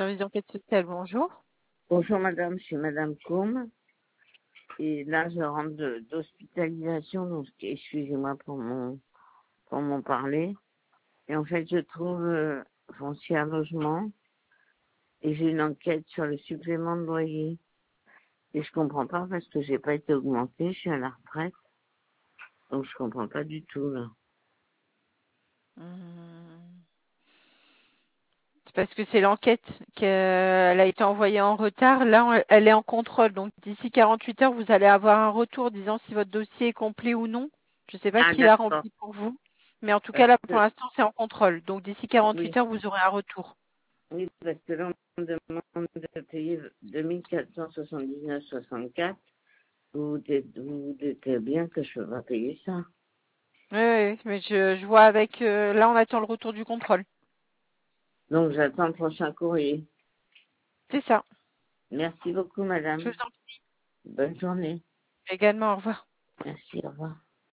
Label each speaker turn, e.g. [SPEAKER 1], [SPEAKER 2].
[SPEAKER 1] service d'enquête sociale, bonjour.
[SPEAKER 2] Bonjour madame, je suis madame Combe et là je rentre d'hospitalisation, donc excusez-moi pour mon parler. Et en fait je trouve foncier à logement et j'ai une enquête sur le supplément de loyer. Et je comprends pas parce que j'ai pas été augmentée, je suis à la retraite, donc je comprends pas du tout là.
[SPEAKER 1] C'est parce que c'est l'enquête qu'elle a été envoyée en retard. Là, elle est en contrôle. Donc, d'ici 48 heures, vous allez avoir un retour disant si votre dossier est complet ou non. Je ne sais pas
[SPEAKER 2] Ah
[SPEAKER 1] qui l'a
[SPEAKER 2] d'accord,
[SPEAKER 1] rempli pour vous. Mais en tout cas,
[SPEAKER 2] parce
[SPEAKER 1] là, pour
[SPEAKER 2] que
[SPEAKER 1] l'instant, c'est en contrôle. Donc, d'ici 48
[SPEAKER 2] oui,
[SPEAKER 1] heures, vous aurez un retour.
[SPEAKER 2] oui, parce que là on me demande de payer 2479,64. Vous dites bien que je peux pas payer ça.
[SPEAKER 1] Oui, oui, mais je vois avec... là, on attend le retour du contrôle.
[SPEAKER 2] Donc j'attends le prochain courrier.
[SPEAKER 1] C'est ça.
[SPEAKER 2] Merci beaucoup,
[SPEAKER 1] Je
[SPEAKER 2] madame.
[SPEAKER 1] vous en prie
[SPEAKER 2] Bonne journée.
[SPEAKER 1] également. Au revoir.
[SPEAKER 2] Merci, au revoir.